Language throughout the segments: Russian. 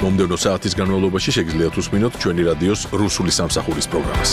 მომდევნო საათის განმავლობაში შეგიძლიათ უსმინოთ ჩვენი რადიოს რუსული სამსახურის პროგრამას.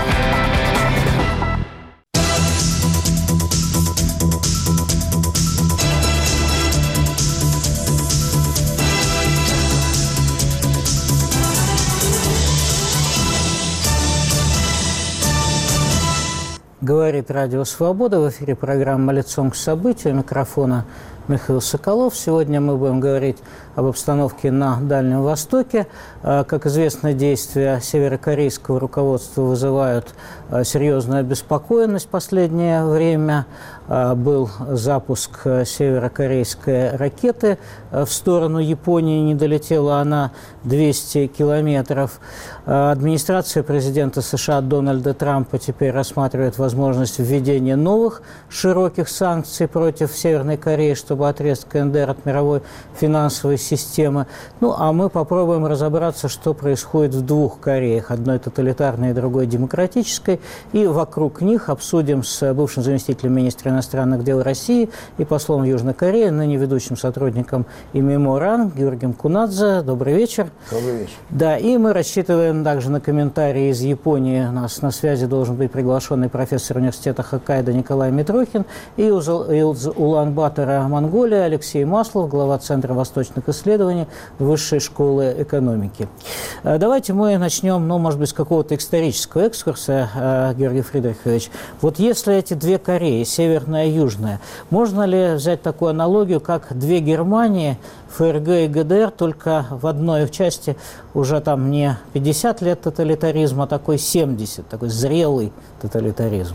Говорит Радио Свобода. В эфире программа «Лицом к событию». У микрофона Михаил Соколов. Сегодня мы будем говорить об обстановке на Дальнем Востоке. Как известно, действия северокорейского руководства вызывают серьезную обеспокоенность в последнее время. Был запуск северокорейской ракеты в сторону Японии. Не долетела она 200 километров. Администрация президента США Дональда Трампа теперь рассматривает возможность введения новых широких санкций против Северной Кореи, чтобы отрезать КНДР от мировой финансовой системы. Ну, а мы попробуем разобраться, что происходит в двух Кореях. Одной тоталитарной, другой демократической. И вокруг них обсудим с бывшим заместителем министра иностранных дел России и послом Южной Кореи, ныне ведущим сотрудником ИМИМО РАН Георгием Кунадзе. Добрый вечер. Добрый вечер. Да, и мы рассчитываем также на комментарии из Японии. У нас на связи должен быть приглашенный профессор университета Хоккайдо Николай Митрохин и из Улан-Батора, Монголия, Алексей Маслов, глава Центра восточных исследований Высшей школы экономики. Давайте мы начнем, может быть, с какого-то исторического экскурса, Георгий Фридрихович. Вот если эти две Кореи, северная и южная, можно ли взять такую аналогию, как две Германии, ФРГ и ГДР, только в одной части уже там не 50 лет тоталитаризма, а такой 70, такой зрелый тоталитаризм?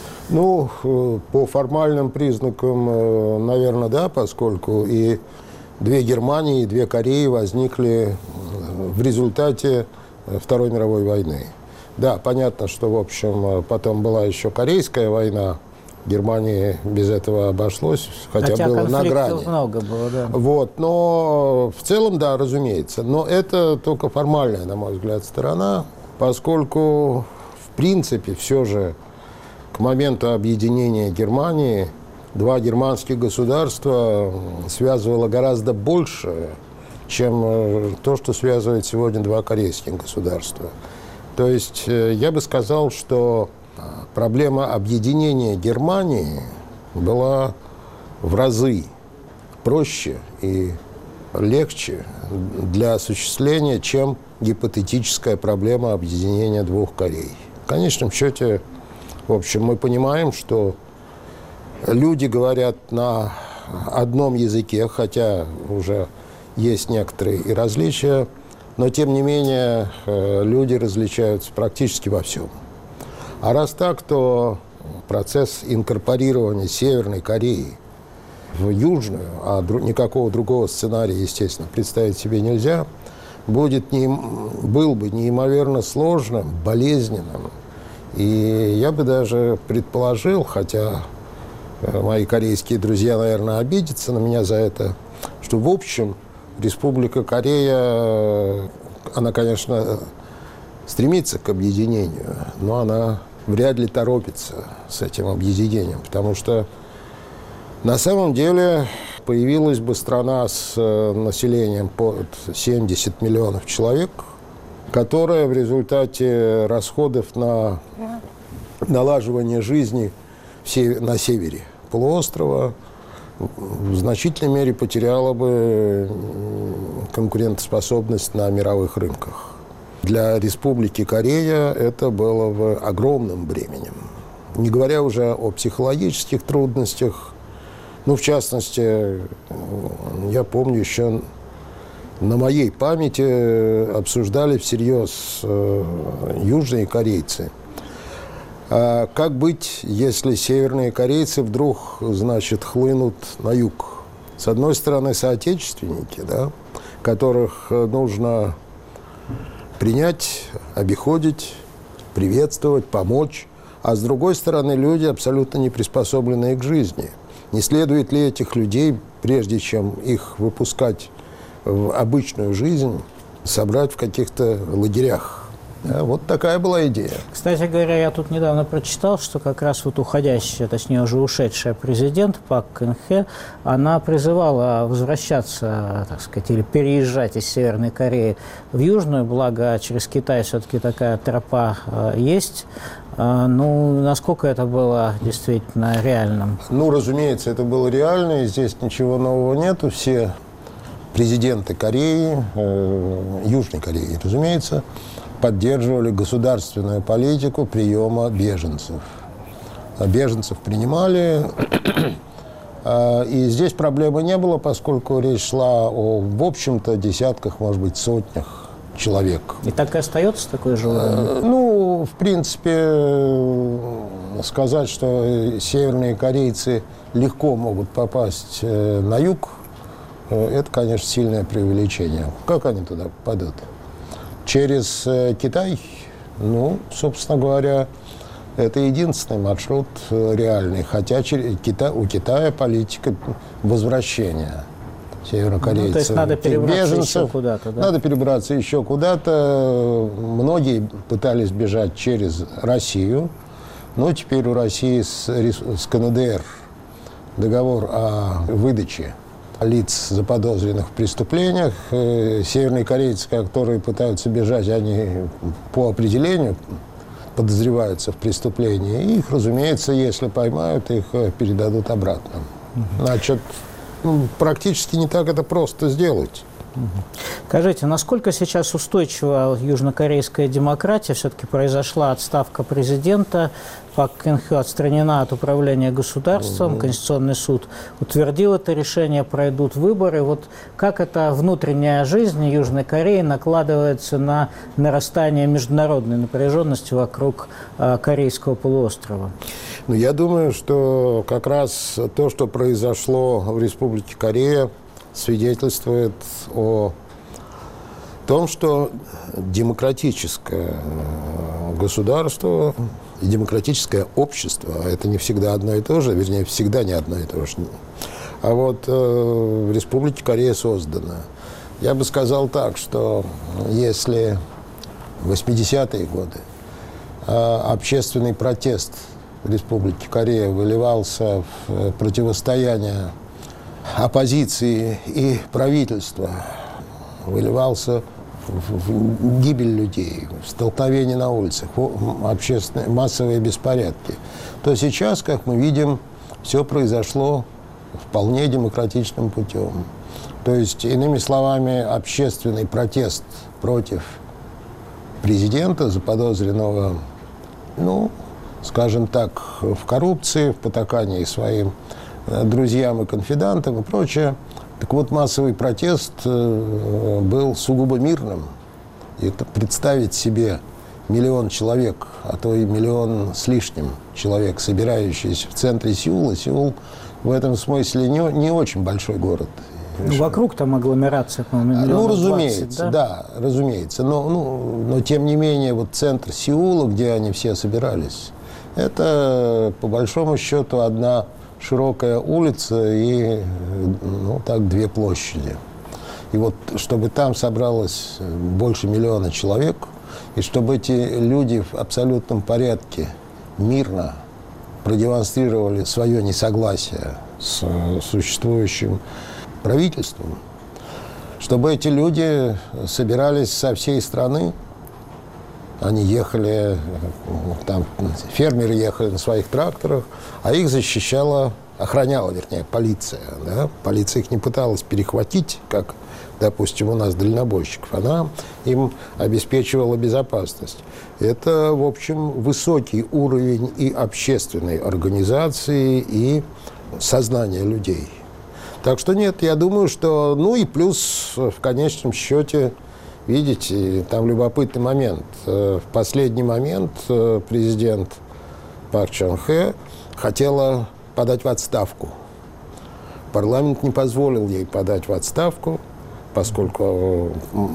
Ну, по формальным признакам, наверное, да, поскольку и две Германии, и две Кореи возникли в результате Второй мировой войны. Да, понятно, что, в общем, потом была еще Корейская война. Германии без этого обошлось, хотя было на грани. Много было, да. Вот, но в целом, да, разумеется. Но это только формальная, на мой взгляд, сторона, поскольку, в принципе, все же к моменту объединения Германии два германских государства связывало гораздо больше, чем то, что связывает сегодня два корейских государства. То есть я бы сказал, что проблема объединения Германии была в разы проще и легче для осуществления, чем гипотетическая проблема объединения двух Корей. В конечном счете, в общем, мы понимаем, что люди говорят на одном языке, хотя уже есть некоторые и различия, но, тем не менее, люди различаются практически во всем. А раз так, то процесс инкорпорирования Северной Кореи в Южную, а никакого другого сценария, естественно, представить себе нельзя, был бы неимоверно сложным, болезненным. И я бы даже предположил, хотя мои корейские друзья, наверное, обидятся на меня за это, что, в общем, Республика Корея, она, конечно, стремится к объединению, но она вряд ли торопится с этим объединением, потому что на самом деле появилась бы страна с населением под 70 миллионов человек, которая в результате расходов на налаживание жизни на севере полуострова в значительной мере потеряла бы конкурентоспособность на мировых рынках. Для Республики Корея это было бы огромным бременем. Не говоря уже о психологических трудностях. В частности, я помню, еще на моей памяти обсуждали всерьез южные корейцы. А как быть, если северные корейцы вдруг, хлынут на юг? С одной стороны, соотечественники, да, которых нужно принять, обиходить, приветствовать, помочь. А с другой стороны, люди, абсолютно не приспособленные к жизни. Не следует ли этих людей, прежде чем их выпускать в обычную жизнь, собрать в каких-то лагерях Вот такая была идея. Кстати говоря, я тут недавно прочитал, что как раз вот уходящая, точнее уже ушедшая президент Пак Кын Хе, она призывала возвращаться, так сказать, или переезжать из Северной Кореи в Южную, благо через Китай все-таки такая тропа есть. Ну, насколько это было действительно реальным? Ну, разумеется, это было реально, и здесь ничего нового нету. Все президенты Кореи, Южной Кореи, разумеется, поддерживали государственную политику приема беженцев. Беженцев принимали, и здесь проблемы не было, поскольку речь шла о, в общем-то, десятках, может быть, сотнях человек. И так и остается такой же уровень? Ну, в принципе, сказать, что северные корейцы легко могут попасть на юг, это, конечно, сильное преувеличение. Как они туда попадут? Через Китай? Ну, собственно говоря, это единственный маршрут реальный. Хотя у Китая политика возвращения северокорейцев. Ну, то есть надо перебраться еще куда-то, да? Надо перебраться еще куда-то. Многие пытались бежать через Россию. Но теперь у России с КНДР договор о выдаче лиц, заподозренных в преступлениях. Северные корейцы, которые пытаются бежать, они по определению подозреваются в преступлении. И их, разумеется, если поймают, их передадут обратно. Значит, практически не так это просто сделать. Скажите, насколько сейчас устойчива южнокорейская демократия? Все-таки произошла отставка президента, Пак Кын Хе отстранена от управления государством, Конституционный суд утвердил это решение, пройдут выборы. Вот как эта внутренняя жизнь Южной Кореи накладывается на нарастание международной напряженности вокруг Корейского полуострова? Ну, я думаю, что как раз то, что произошло в Республике Корея, свидетельствует о том, что демократическое государство и демократическое общество, а это не всегда одно и то же, вернее, всегда не одно и то же, а вот в Республике Корея создано. Я бы сказал так, что если в 80-е годы общественный протест в Республике Корея выливался в противостояние оппозиции и правительства, выливался в гибель людей, в столкновения на улицах, в общественные массовые беспорядки, то сейчас, как мы видим, все произошло вполне демократичным путем. То есть, иными словами, общественный протест против президента, заподозренного, ну, скажем так, в коррупции, в потакании своим друзьям и конфидантам и прочее. Так вот, массовый протест был сугубо мирным. И это представить себе 1 миллион человек, а то и 1 миллион с лишним человек, собирающиеся в центре Сеула. Сеул в этом смысле не очень большой город. Ну, вокруг там агломерация, по-моему, 1 разумеется, 20, да, разумеется. Но тем не менее, вот центр Сеула, где они все собирались, это, по большому счету, одна широкая улица и, ну, так, 2 площади. И вот, чтобы там собралось больше 1 миллиона человек, и чтобы эти люди в абсолютном порядке мирно продемонстрировали свое несогласие с существующим правительством, чтобы эти люди собирались со всей страны, они ехали, там фермеры ехали на своих тракторах, а их охраняла, вернее, полиция. Да? Полиция их не пыталась перехватить, как, допустим, у нас дальнобойщиков. Она им обеспечивала безопасность. Это, в общем, высокий уровень и общественной организации, и сознания людей. Так что нет, я думаю, что... Ну и плюс, в конечном счете, видите, там любопытный момент. В последний момент президент Пак Чон Хе хотела подать в отставку. Парламент не позволил ей подать в отставку, поскольку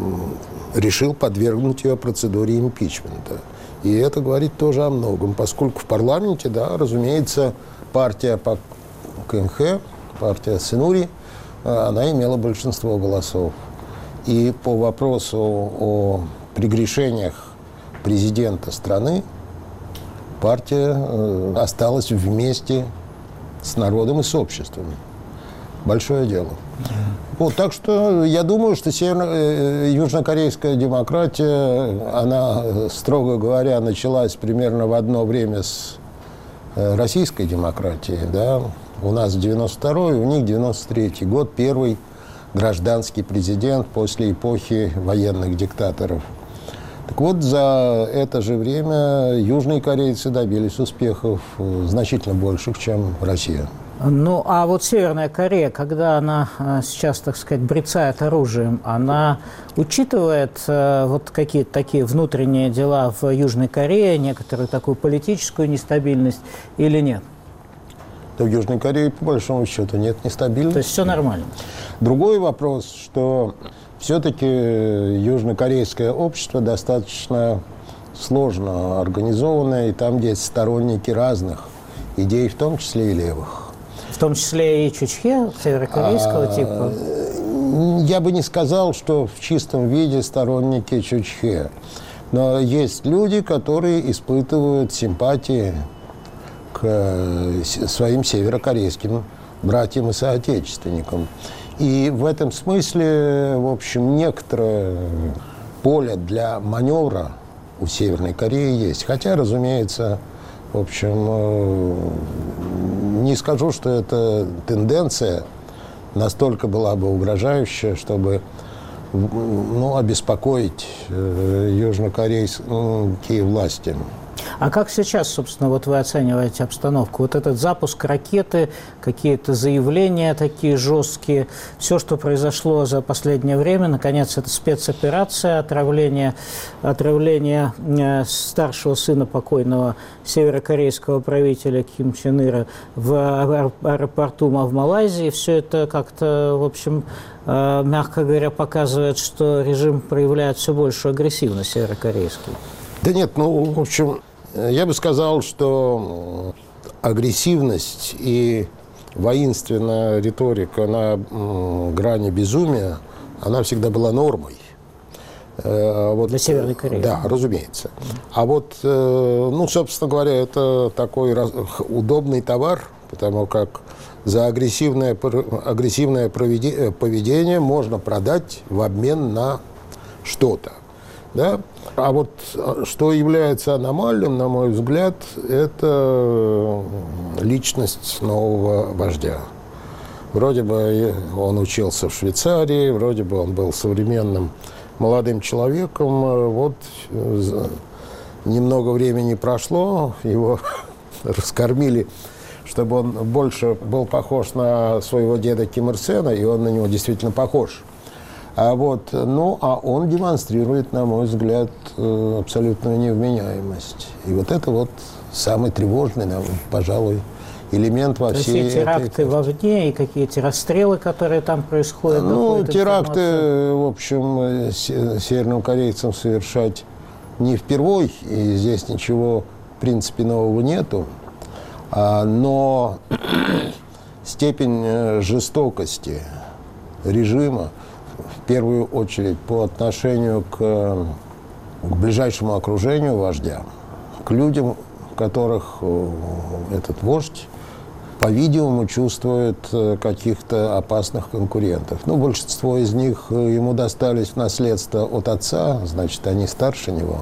решил подвергнуть ее процедуре импичмента. И это говорит тоже о многом, поскольку в парламенте, да, разумеется, партия Пак Кын Хе, партия Синури, она имела большинство голосов. И по вопросу о прегрешениях президента страны, партия осталась вместе с народом и с обществом. Большое дело. Вот, так что я думаю, что южнокорейская демократия, она, строго говоря, началась примерно в одно время с российской демократией. Да? У нас 92-й, у них 93-й год, первый гражданский президент после эпохи военных диктаторов. Так вот, за это же время южные корейцы добились успехов значительно больших, чем Россия. Ну, а вот Северная Корея, когда она сейчас, так сказать, брецает оружием, она учитывает вот какие-то такие внутренние дела в Южной Корее, некоторую такую политическую нестабильность или нет? Да в Южной Корее, по большому счету, нет нестабильности. То есть все нормально? Другой вопрос, что все-таки южнокорейское общество достаточно сложно организованное, и там есть сторонники разных идей, в том числе и левых. В том числе и Чучхе, северокорейского типа? Я бы не сказал, что в чистом виде сторонники Чучхе. Но есть люди, которые испытывают симпатии к своим северокорейским братьям и соотечественникам. И в этом смысле, в общем, некоторое поле для маневра у Северной Кореи есть. Хотя, разумеется, в общем, не скажу, что эта тенденция настолько была бы угрожающая, чтобы обеспокоить южнокорейские власти. А как сейчас, собственно, вот вы оцениваете обстановку? Вот этот запуск ракеты, какие-то заявления такие жесткие, все, что произошло за последнее время, наконец, это спецоперация, отравление старшего сына покойного северокорейского правителя Ким Чен Ира в аэропорту в Малайзии. Все это как-то, в общем, мягко говоря, показывает, что режим проявляет все большую агрессивность северокорейский. Да нет, в общем, я бы сказал, что агрессивность и воинственная риторика на грани безумия, она всегда была нормой. Для Северной Кореи. Да, разумеется. А вот, собственно говоря, это такой удобный товар, потому как за агрессивное поведение можно продать в обмен на что-то. Да? А вот что является аномальным, на мой взгляд, это личность нового вождя. Вроде бы он учился в Швейцарии, вроде бы он был современным молодым человеком. Вот немного времени прошло, его раскормили, чтобы он больше был похож на своего деда Ким Ир Сена, и он на него действительно похож. А он демонстрирует, на мой взгляд, абсолютную невменяемость. И вот это вот самый тревожный, пожалуй, элемент во всей этой... теракты вовне и какие-то расстрелы, которые там происходят? Теракты, в общем, северным корейцам совершать не впервой, и здесь ничего, в принципе, нового нету. Но степень жестокости режима, в первую очередь по отношению к ближайшему окружению вождя, к людям, которых этот вождь, по-видимому, чувствует каких-то опасных конкурентов. Большинство из них ему достались в наследство от отца, значит, они старше него.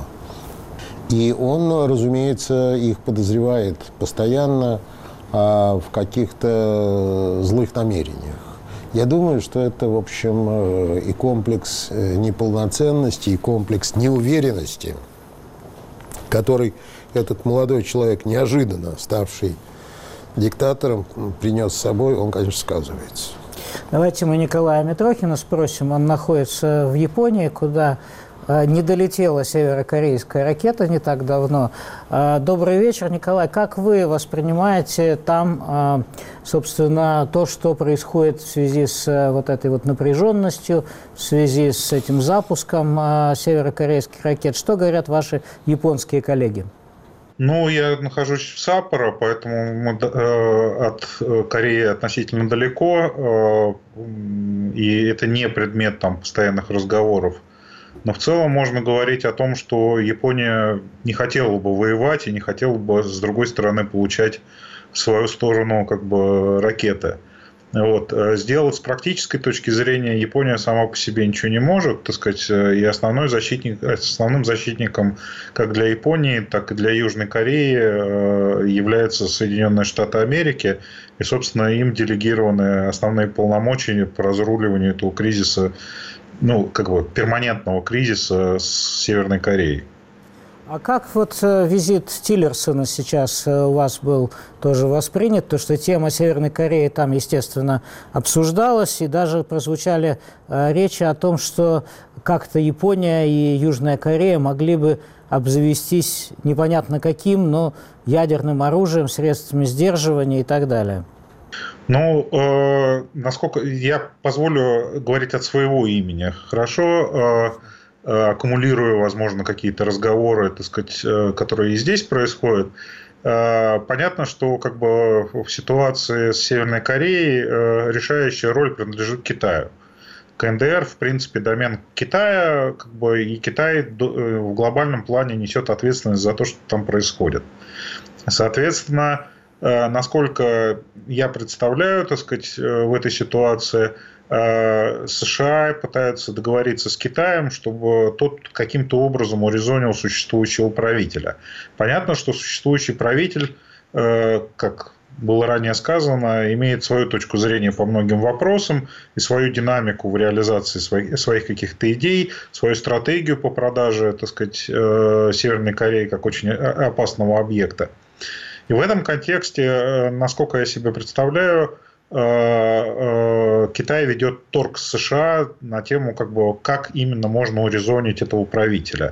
И он, разумеется, их подозревает постоянно в каких-то злых намерениях. Я думаю, что это, в общем, и комплекс неполноценности, и комплекс неуверенности, который этот молодой человек, неожиданно ставший диктатором, принес с собой, он, конечно, сказывается. Давайте мы Николая Митрохина спросим. Он находится в Японии, куда не долетела северокорейская ракета не так давно. Добрый вечер, Николай. Как вы воспринимаете там, собственно, то, что происходит в связи с вот этой вот напряженностью, в связи с этим запуском северокорейских ракет? Что говорят ваши японские коллеги? Я нахожусь в Саппоро, поэтому мы от Кореи относительно далеко, и это не предмет постоянных разговоров Но в целом можно говорить о том, что Япония не хотела бы воевать и не хотела бы, с другой стороны, получать в свою сторону как бы ракеты. Вот. Сделать с практической точки зрения Япония сама по себе ничего не может, так сказать, и основным защитником как для Японии, так и для Южной Кореи являются Соединенные Штаты Америки, и, собственно, им делегированы основные полномочия по разруливанию этого кризиса, перманентного кризиса с Северной Кореей. А как визит Тиллерсона сейчас у вас был тоже воспринят? Потому что тема Северной Кореи там, естественно, обсуждалась, и даже прозвучали речи о том, что как-то Япония и Южная Корея могли бы обзавестись непонятно каким, но ядерным оружием, средствами сдерживания и так далее. Насколько я позволю говорить от своего имени, хорошо, аккумулируя, возможно, какие-то разговоры, так сказать, которые и здесь происходят. Понятно, что в ситуации с Северной Кореей решающая роль принадлежит Китаю. КНДР, в принципе, домен Китая, и Китай в глобальном плане несет ответственность за то, что там происходит. Соответственно, насколько я представляю, так сказать, в этой ситуации, США пытаются договориться с Китаем, чтобы тот каким-то образом урезонил существующего правителя. Понятно, что существующий правитель, как было ранее сказано, имеет свою точку зрения по многим вопросам и свою динамику в реализации своих каких-то идей, свою стратегию по продаже, так сказать, Северной Кореи как очень опасного объекта. И в этом контексте, насколько я себе представляю, Китай ведет торг с США на тему, как именно можно урезонить этого правителя.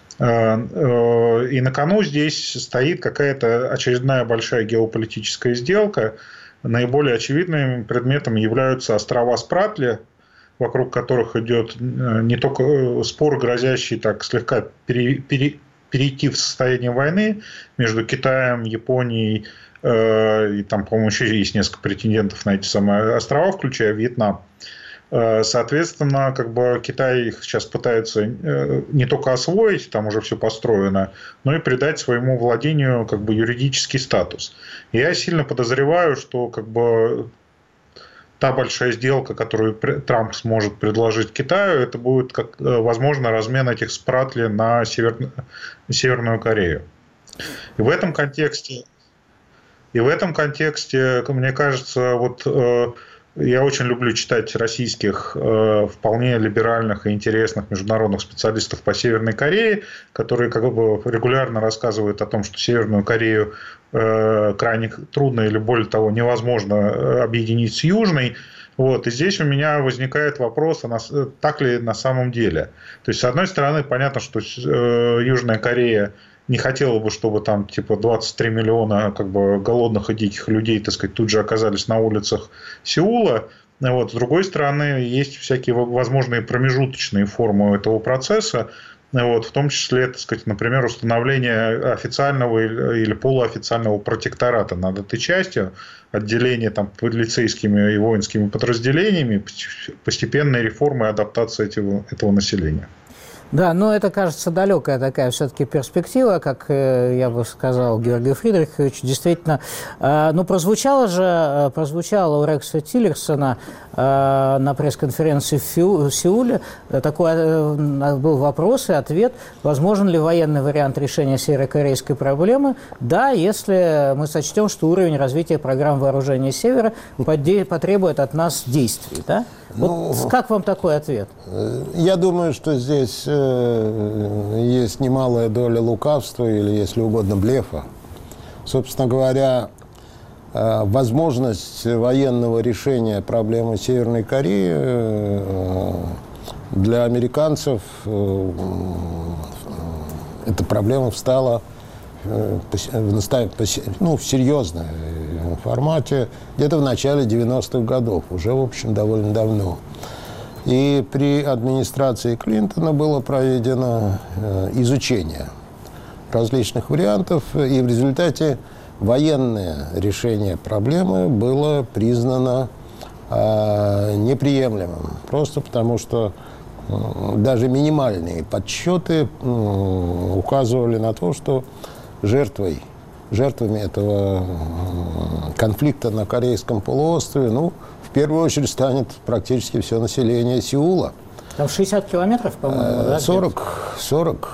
И на кону здесь стоит какая-то очередная большая геополитическая сделка. Наиболее очевидным предметом являются острова Спратли, вокруг которых идет не только спор, грозящий так слегка перейти в состояние войны между Китаем, Японией, и там, по-моему, еще есть несколько претендентов на эти самые острова, включая Вьетнам. Соответственно, Китай их сейчас пытается не только освоить, там уже все построено, но и придать своему владению юридический статус. И я сильно подозреваю, что та большая сделка, которую Трамп сможет предложить Китаю, это будет, возможно, размен этих Спратли на Северную Корею. И в этом контексте, мне кажется, я очень люблю читать российских вполне либеральных и интересных международных специалистов по Северной Корее, которые регулярно рассказывают о том, что Северную Корею крайне трудно или, более того, невозможно объединить с Южной. И здесь у меня возникает вопрос, так ли на самом деле. То есть, с одной стороны, понятно, что Южная Корея не хотела бы, чтобы там 23 миллиона голодных и диких людей, так сказать, тут же оказались на улицах Сеула. С другой стороны, есть всякие возможные промежуточные формы этого процесса, в том числе, так сказать, например, установление официального или полуофициального протектората над этой частью, отделение там полицейскими и воинскими подразделениями, постепенной реформы и адаптации этого населения. Да, но это, кажется, далекая такая все-таки перспектива, как я бы сказал, Георгий Фридрихович. Действительно, прозвучало у Рекса Тиллерсона на пресс-конференции в Сеуле, был вопрос и ответ, возможен ли военный вариант решения северокорейской проблемы. Да, если мы сочтем, что уровень развития программ вооружения Севера потребует от нас действий. Да? Как вам такой ответ? Я думаю, что здесь есть немалая доля лукавства или, если угодно, блефа. Собственно говоря, возможность военного решения проблемы Северной Кореи для американцев эта проблема встала в серьезном формате где-то в начале 90-х годов, уже, в общем, довольно давно. И при администрации Клинтона было проведено изучение различных вариантов, и в результате военное решение проблемы было признано неприемлемым. Просто потому что даже минимальные подсчеты указывали на то, что жертвами этого конфликта на Корейском полуострове, в первую очередь станет практически все население Сеула. Там 60 километров, по-моему, да? 40.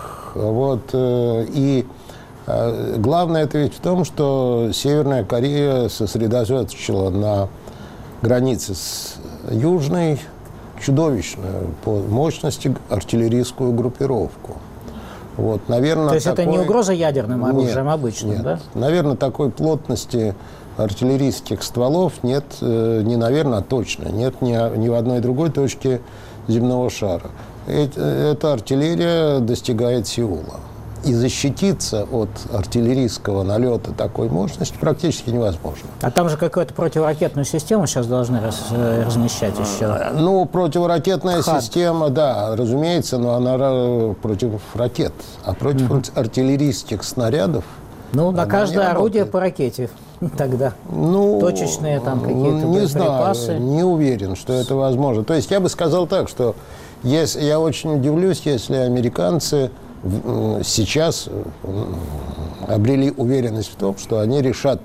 И главное это ведь в том, что Северная Корея сосредоточила на границе с Южной чудовищную по мощности артиллерийскую группировку. Наверное, то есть это не угроза ядерным оружием обычным, нет. Да? Наверное, такой плотности артиллерийских стволов нет, не наверное, а точно, нет ни в одной другой точке земного шара. Эта артиллерия достигает Сеула. И защититься от артиллерийского налета такой мощности практически невозможно. А там же какую-то противоракетную систему сейчас должны размещать еще. Противоракетная система, да, разумеется, но она против ракет. А против артиллерийских снарядов на каждое орудие по ракете тогда. Точечные там какие-то боеприпасы. Знаю, не уверен, что это возможно. То есть я бы сказал так, что я очень удивлюсь, если американцы сейчас обрели уверенность в том, что они решат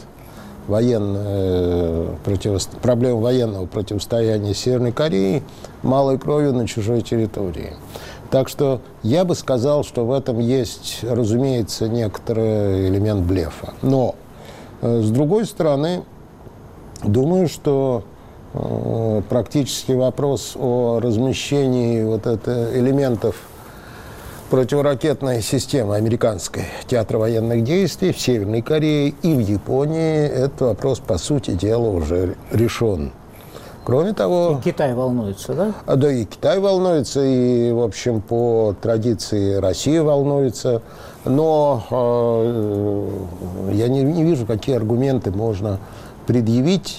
проблему военного противостояния Северной Кореи малой кровью на чужой территории. Так что я бы сказал, что в этом есть, разумеется, некоторый элемент блефа. Но, с другой стороны, думаю, что практически вопрос о размещении элементов противоракетной системы американской театра военных действий в Северной Корее и в Японии, этот вопрос, по сути дела, уже решен. Кроме того... И Китай волнуется, да? Да, и Китай волнуется, и, в общем, по традиции Россия волнуется. Но я не вижу, какие аргументы можно предъявить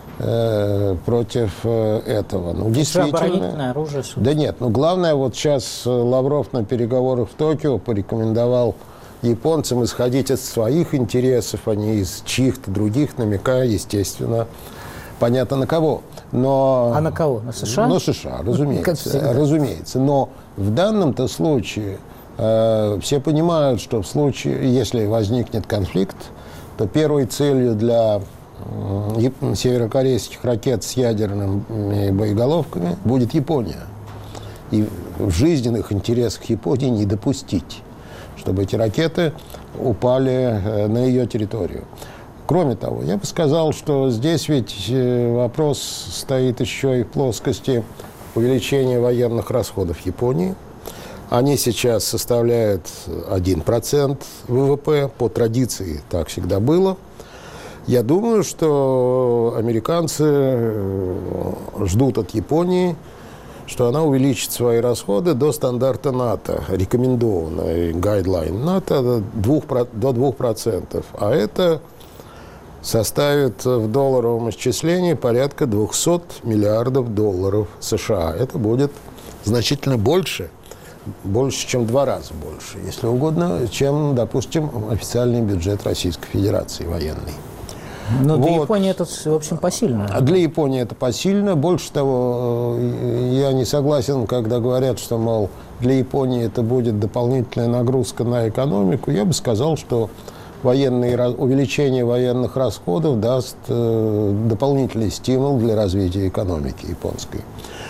против этого. Действительно. Оборонительное оружие. Да нет, главное, сейчас Лавров на переговорах в Токио порекомендовал японцам исходить от своих интересов, а не из чьих-то других, намекая, естественно, понятно на кого. А на кого? На США? На США, разумеется. Но в данном-то случае все понимают, что в случае, если возникнет конфликт, то первой целью для северокорейских ракет с ядерными боеголовками будет Япония. И в жизненных интересах Японии не допустить, чтобы эти ракеты упали на ее территорию. Кроме того, я бы сказал, что здесь ведь вопрос стоит еще и в плоскости увеличения военных расходов Японии. Они сейчас составляют 1% ВВП. По традиции так всегда было. Я думаю, что американцы ждут от Японии, что она увеличит свои расходы до стандарта НАТО, рекомендованный гайдлайн НАТО до 2%. А это составит в долларовом исчислении порядка $200 миллиардов США. Это будет значительно больше, чем в 2 раза больше, если угодно, чем, допустим, официальный бюджет Российской Федерации военный. Но для Японии это, в общем, посильно. Для Японии это посильно. Больше того, я не согласен, когда говорят, что, мол, для Японии это будет дополнительная нагрузка на экономику. Я бы сказал, что увеличение военных расходов даст дополнительный стимул для развития экономики японской.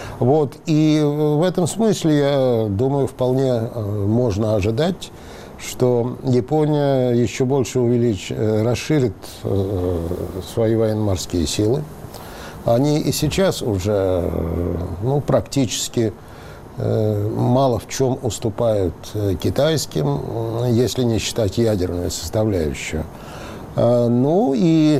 И в этом смысле, я думаю, вполне можно ожидать, что Япония еще больше расширит свои военно-морские силы. Они и сейчас уже практически мало в чем уступают китайским, если не считать ядерную составляющую. И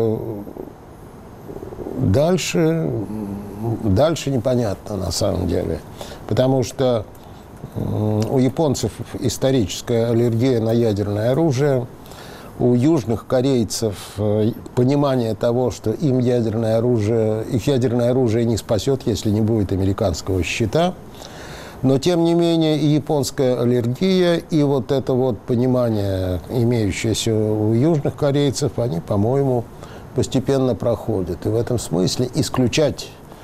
дальше непонятно на самом деле, потому что у японцев историческая аллергия на ядерное оружие, у южных корейцев понимание того, что их ядерное оружие не спасет, если не будет американского щита. Но, тем не менее, и японская аллергия, и это понимание, имеющееся у южных корейцев, они, по-моему, постепенно проходят. И в этом смысле исключать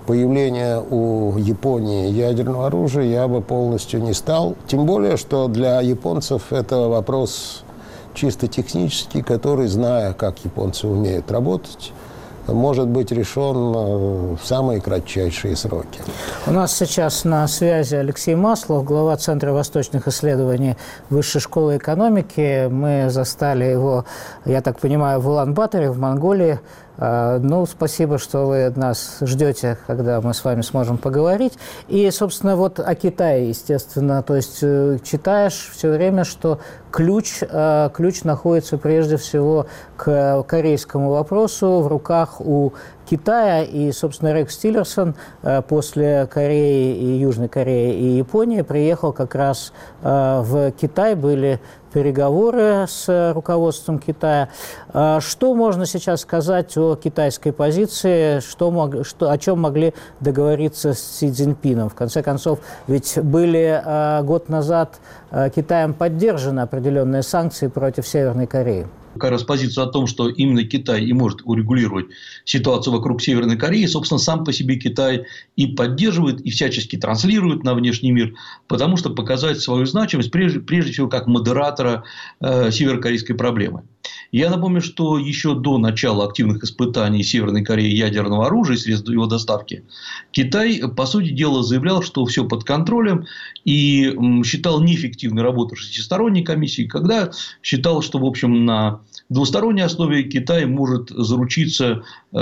появления у Японии ядерного оружия я бы полностью не стал. Тем более, что для японцев это вопрос чисто технический, который, зная, как японцы умеют работать, может быть решен в самые кратчайшие сроки. У нас сейчас на связи Алексей Маслов, глава Центра восточных исследований Высшей школы экономики. Мы застали его, я так понимаю, в Улан-Баторе, в Монголии. Ну, спасибо, что вы нас ждете, когда мы с вами сможем поговорить. И, собственно, вот о Китае, естественно. То есть читаешь все время, что ключ находится прежде всего к корейскому вопросу в руках у Китая. И, собственно, Рекс Тиллерсон после Кореи и Южной Кореи и Японии приехал как раз в Китай. Были переговоры с руководством Китая. Что можно сейчас сказать о китайской позиции, о чем могли договориться с Си Цзиньпином? В конце концов, ведь были год назад Китаем поддержаны определенные санкции против Северной Кореи. Как раз позицию о том, что именно Китай и может урегулировать ситуацию вокруг Северной Кореи, собственно, сам по себе Китай и поддерживает, и всячески транслирует на внешний мир, потому что показать свою значимость, прежде всего, как модератора северокорейской проблемы. Я напомню, что еще до начала активных испытаний Северной Кореи ядерного оружия и средств его доставки, Китай, по сути дела, заявлял, что все под контролем, и считал неэффективной работу шестисторонней комиссии, когда считал, что, в общем, на двусторонней основе Китай может заручиться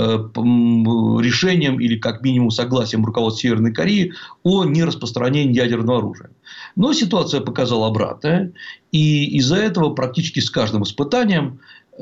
решением или, как минимум, согласием руководства Северной Кореи о нераспространении ядерного оружия. Но ситуация показала обратное, и из-за этого практически с каждым испытанием,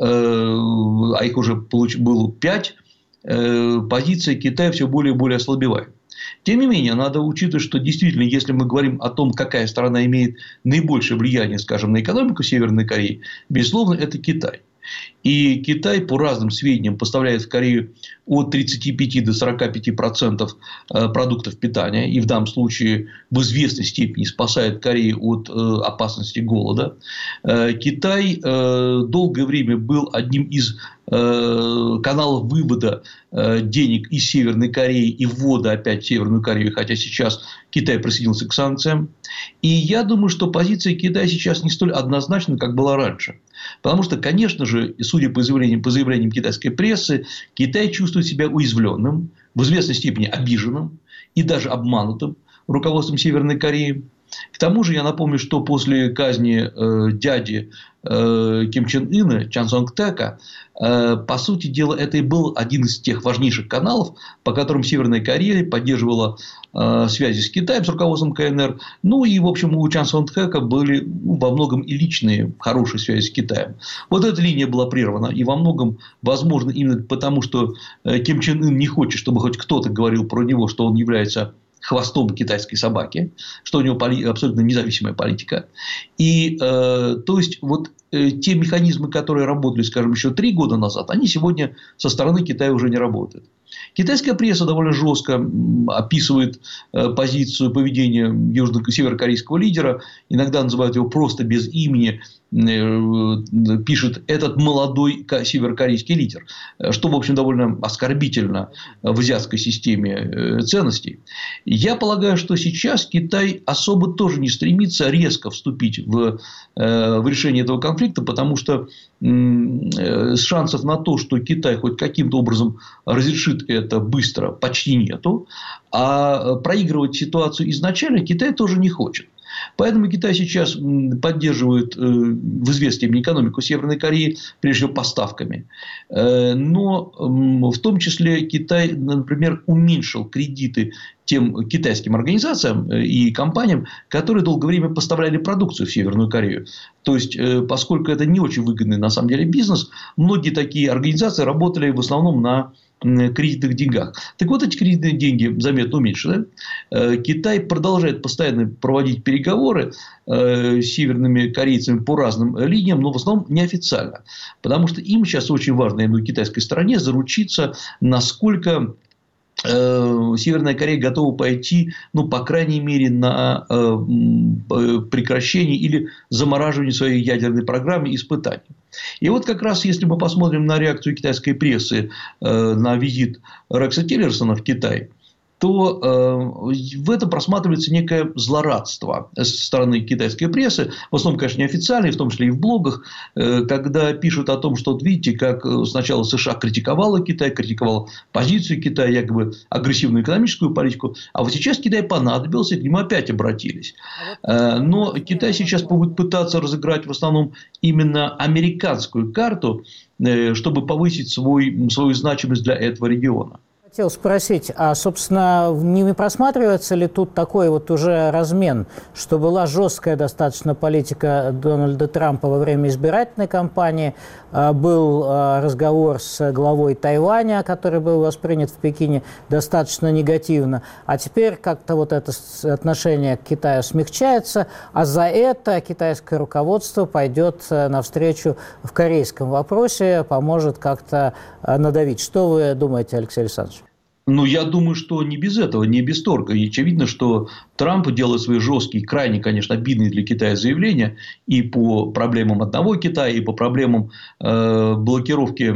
а их уже было 5, позиция Китая все более и более ослабевает. Тем не менее, надо учитывать, что действительно, если мы говорим о том, какая страна имеет наибольшее влияние, скажем, на экономику Северной Кореи, безусловно, это Китай. И Китай, по разным сведениям, поставляет в Корею от 35 до 45% продуктов питания. И в данном случае в известной степени спасает Корею от опасности голода. Китай долгое время был одним из каналов вывода денег из Северной Кореи и ввода опять в Северную Корею, хотя сейчас Китай присоединился к санкциям. И я думаю, что позиция Китая сейчас не столь однозначна, как была раньше. Потому что, конечно же, судя по заявлениям китайской прессы, Китай чувствует себя уязвленным, в известной степени обиженным и даже обманутым руководством Северной Кореи. К тому же, я напомню, что после казни дяди Ким Чен Ына, Чан Сонг Тека, по сути дела, это и был один из тех важнейших каналов, по которым Северная Корея поддерживала связи с Китаем, с руководством КНР. Ну и, в общем, у Чан Сонг Тека были во многом и личные хорошие связи с Китаем. Вот эта линия была прервана. И во многом, возможно, именно потому, что Ким Чен Ын не хочет, чтобы хоть кто-то говорил про него, что он является хвостом китайской собаки, что у него абсолютно независимая политика. И, то есть, вот те механизмы, которые работали, скажем, еще 3 года назад, они сегодня со стороны Китая уже не работают. Китайская пресса довольно жестко описывает позицию поведения северокорейского лидера. Иногда называют его просто без имени. Пишет «этот молодой северокорейский лидер», что, в общем, довольно оскорбительно в азиатской системе ценностей. Я полагаю, что сейчас Китай особо тоже не стремится резко вступить в решение этого конфликта, потому что шансов на то, что Китай хоть каким-то образом разрешит это быстро, почти нету. А проигрывать ситуацию изначально Китай тоже не хочет. Поэтому Китай сейчас поддерживает в известной степени экономику Северной Кореи, прежде всего, поставками. Но в том числе Китай, например, уменьшил кредиты тем китайским организациям и компаниям, которые долгое время поставляли продукцию в Северную Корею. То есть, поскольку это не очень выгодный на самом деле бизнес, многие такие организации работали в основном на кредитных деньгах. Так вот, эти кредитные деньги заметно уменьшены. Китай продолжает постоянно проводить переговоры с северными корейцами по разным линиям, но в основном неофициально. Потому что им сейчас очень важно, я имею в виду китайской стороне, заручиться, насколько Северная Корея готова пойти, ну, по крайней мере, на прекращение или замораживание своей ядерной программы испытаний. И вот как раз, если мы посмотрим на реакцию китайской прессы на визит Рекса Тиллерсона в Китай, то в этом просматривается некое злорадство со стороны китайской прессы, в основном, конечно, неофициальной, в том числе и в блогах, когда пишут о том, что, вот видите, как сначала США критиковала Китай, критиковала позицию Китая, якобы агрессивную экономическую политику, а вот сейчас Китай понадобился, и к нему опять обратились. Но Китай сейчас будет пытаться разыграть в основном именно американскую карту, чтобы повысить свою значимость для этого региона. Хотел спросить, а, собственно, не просматривается ли тут такой вот уже размен, что была жесткая достаточно политика Дональда Трампа во время избирательной кампании, был разговор с главой Тайваня, который был воспринят в Пекине достаточно негативно, а теперь как-то вот это отношение к Китаю смягчается, а за это китайское руководство пойдет навстречу в корейском вопросе, поможет как-то надавить. Что вы думаете, Алексей Александрович? Ну, я думаю, что не без этого, не без торга. И очевидно, что Трамп делает свои жесткие, крайне, конечно, обидные для Китая заявления и по проблемам одного Китая, и по проблемам блокировки,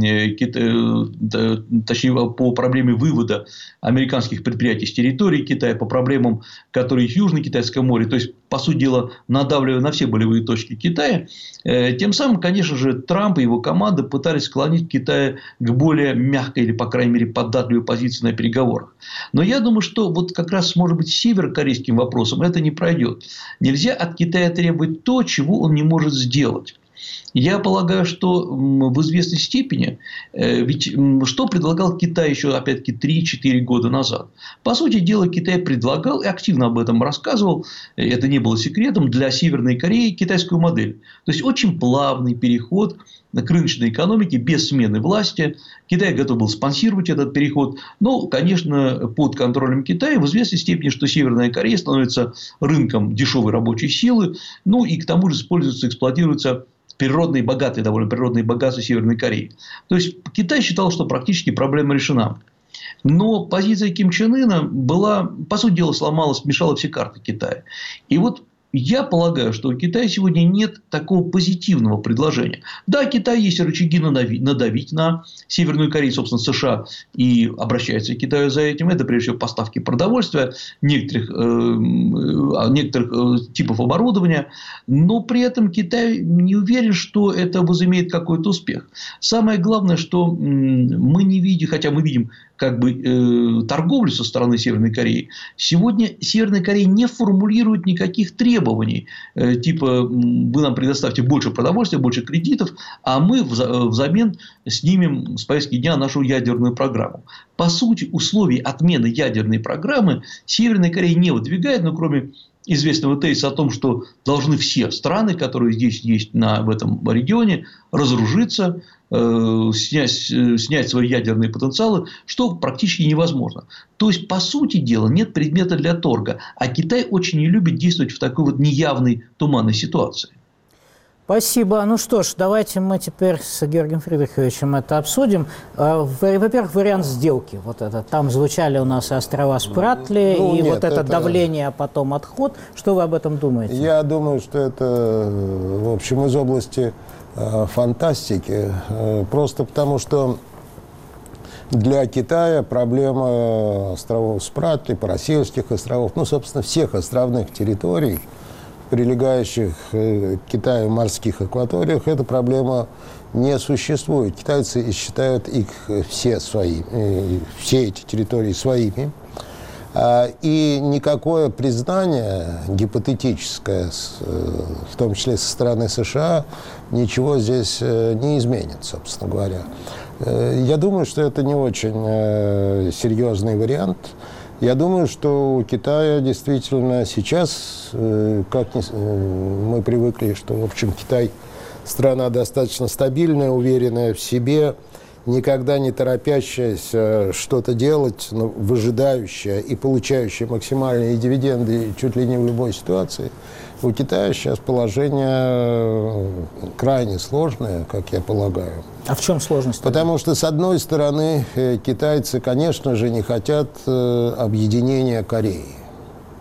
точнее, по проблеме вывода американских предприятий с территории Китая, по проблемам, которые в Южно-Китайском море, то есть, по сути дела, надавливая на все болевые точки Китая. Тем самым, конечно же, Трамп и его команда пытались склонить Китай к более мягкой или, по крайней мере, податливой позиции на переговорах. Но я думаю, что вот как раз, может быть, с северокорейским вопросом это не пройдет. Нельзя от Китая требовать то, чего он не может сделать. Я полагаю, что в известной степени, ведь что предлагал Китай еще, опять-таки, 3-4 года назад? По сути дела, Китай предлагал и активно об этом рассказывал, это не было секретом, для Северной Кореи китайскую модель. То есть, очень плавный переход к рыночной экономике без смены власти. Китай готов был спонсировать этот переход. Но, конечно, под контролем Китая в известной степени, что Северная Корея становится рынком дешевой рабочей силы. Ну, и к тому же используются, эксплуатируются природные, богатые, довольно природные богатства Северной Кореи. То есть, Китай считал, что практически проблема решена. Но позиция Ким Чен Ына была, по сути дела, сломалась, мешала все карты Китая. И вот я полагаю, что у Китая сегодня нет такого позитивного предложения. Да, Китай есть рычаги надавить на Северную Корею, собственно, США, и обращается к Китаю за этим. Это, прежде всего, поставки продовольствия, некоторых типов оборудования. Но при этом Китай не уверен, что это возымеет какой-то успех. Самое главное, что мы не видим, хотя мы видим как бы торговлю со стороны Северной Кореи, сегодня Северная Корея не формулирует никаких требований, типа вы нам предоставьте больше продовольствия, больше кредитов, а мы взамен снимем с повестки дня нашу ядерную программу. По сути, условий отмены ядерной программы Северная Корея не выдвигает, но кроме известного тезиса о том, что должны все страны, которые здесь есть в этом регионе, разоружиться, снять свои ядерные потенциалы, что практически невозможно. То есть, по сути дела, нет предмета для торга. А Китай очень не любит действовать в такой вот неявной, туманной ситуации. Спасибо. Ну что ж, давайте мы теперь с Георгием Фридриховичем это обсудим. Во-первых, вариант сделки. Вот это. Там звучали у нас и острова Спратли, и нет, вот это давление, а потом отход. Что вы об этом думаете? Я думаю, что это, в общем, из области фантастики. Просто потому, что для Китая проблема островов Спратли, Парасельских островов, ну, собственно, всех островных территорий, прилегающих к Китаю морских акваториях, эта проблема не существует. Китайцы считают их все эти территории своими. И никакое признание гипотетическое, в том числе со стороны США, ничего здесь не изменит, собственно говоря. Я думаю, что это не очень серьезный вариант. Я думаю, что у Китая действительно сейчас, как мы привыкли, что, в общем, Китай страна достаточно стабильная, уверенная в себе, никогда не торопящаяся что-то делать, но выжидающая и получающая максимальные дивиденды чуть ли не в любой ситуации. У Китая сейчас положение крайне сложное, как я полагаю. А в чем сложность? Потому что, с одной стороны, китайцы, конечно же, не хотят объединения Кореи.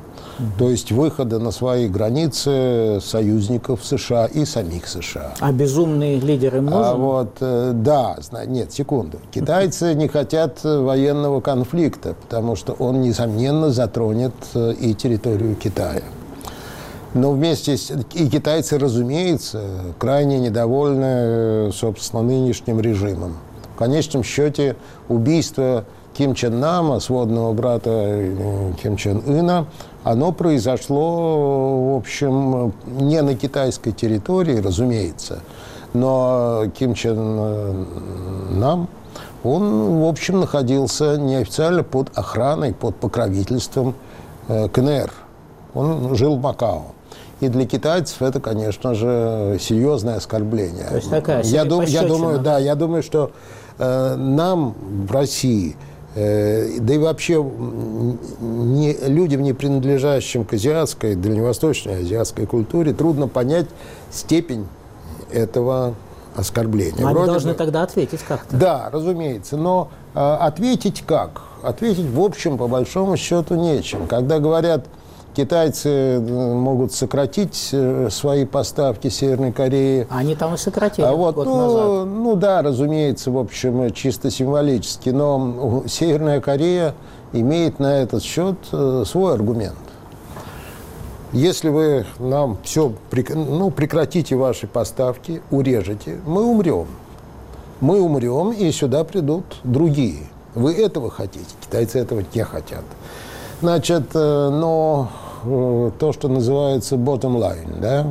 То есть выхода на свои границы союзников США и самих США. А безумные лидеры можно? Нет, секунду. Китайцы не хотят военного конфликта, потому что он, несомненно, затронет и территорию Китая. Но вместе с... И китайцы, разумеется, крайне недовольны, собственно, нынешним режимом. В конечном счете, убийство Ким Чен Нама, сводного брата Ким Чен Ына, оно произошло, в общем, не на китайской территории, разумеется, но Ким Чен Нам, он, в общем, находился неофициально под охраной, под покровительством КНР. Он жил в Макао. И для китайцев это, конечно же, серьезное оскорбление. То есть такая я думаю, что нам в России, да и вообще людям, не принадлежащим к азиатской, дальневосточной азиатской культуре, трудно понять степень этого оскорбления. Но они должны тогда ответить как-то. Да, разумеется. Но ответить как? Ответить, в общем, по большому счету, нечем. Когда говорят, китайцы могут сократить свои поставки Северной Кореи. Они там и сократили год назад. Ну да, разумеется, в общем, чисто символически. Но Северная Корея имеет на этот счет свой аргумент. Если вы нам все прекратите ваши поставки, урежете, мы умрем. Мы умрем, и сюда придут другие. Вы этого хотите? Китайцы этого не хотят. Значит, но то, что называется bottom line, да?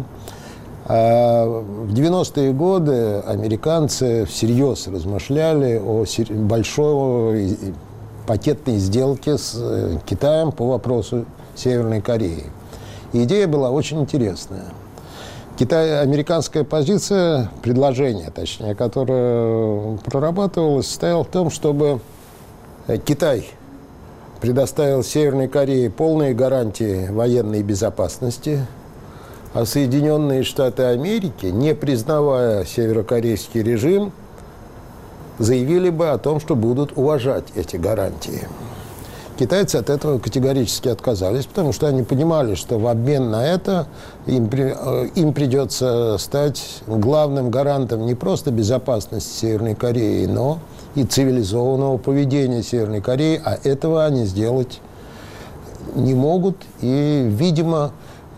В 90-е годы американцы всерьез размышляли о большой пакетной сделке с Китаем по вопросу Северной Кореи. И идея была очень интересная. Американская позиция, предложение, точнее, которое прорабатывалось, состояло в том, чтобы Китай предоставил Северной Корее полные гарантии военной безопасности, а Соединенные Штаты Америки, не признавая северокорейский режим, заявили бы о том, что будут уважать эти гарантии. Китайцы от этого категорически отказались, потому что они понимали, что в обмен на это им придется стать главным гарантом не просто безопасности Северной Кореи, но и цивилизованного поведения Северной Кореи, а этого они сделать не могут и, видимо,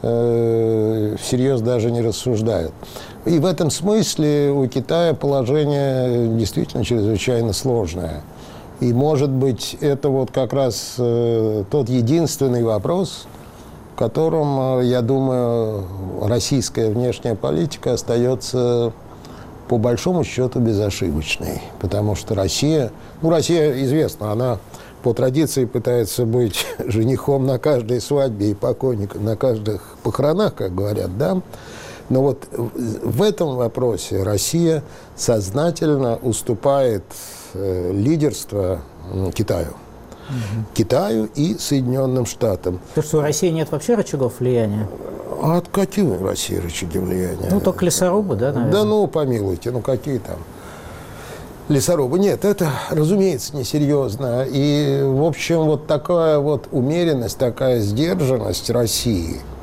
всерьез даже не рассуждают. И в этом смысле у Китая положение действительно чрезвычайно сложное. И, может быть, это вот как раз тот единственный вопрос, в котором, я думаю, российская внешняя политика остается по большому счету безошибочной. Потому что Россия известно, она по традиции пытается быть женихом на каждой свадьбе и покойником на каждых похоронах, как говорят, да? Но вот в этом вопросе Россия сознательно уступает лидерство Китаю. Китаю и Соединенным Штатам. То, что у России нет вообще рычагов влияния? А от какие у России рычаги влияния? Ну, только лесорубы, да, наверное? Да ну, помилуйте, ну какие там лесорубы? Нет, это, разумеется, несерьезно. И, в общем, вот такая вот умеренность, такая сдержанность России –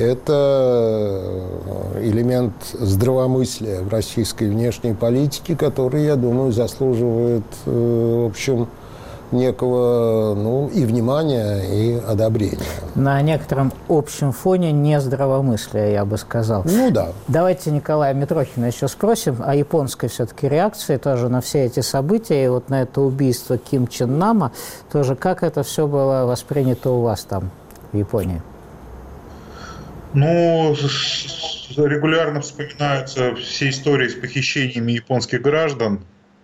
это элемент здравомыслия в российской внешней политике, который, я думаю, заслуживает, в общем, некого, и внимания, и одобрения. На некотором общем фоне не здравомыслия, я бы сказал. Ну да. Давайте Николая Митрохина еще спросим о японской все-таки реакции тоже на все эти события, и вот на это убийство Ким Чен Нама, тоже как это все было воспринято у вас там, в Японии? Ну, регулярно вспоминаются все истории с похищениями японских граждан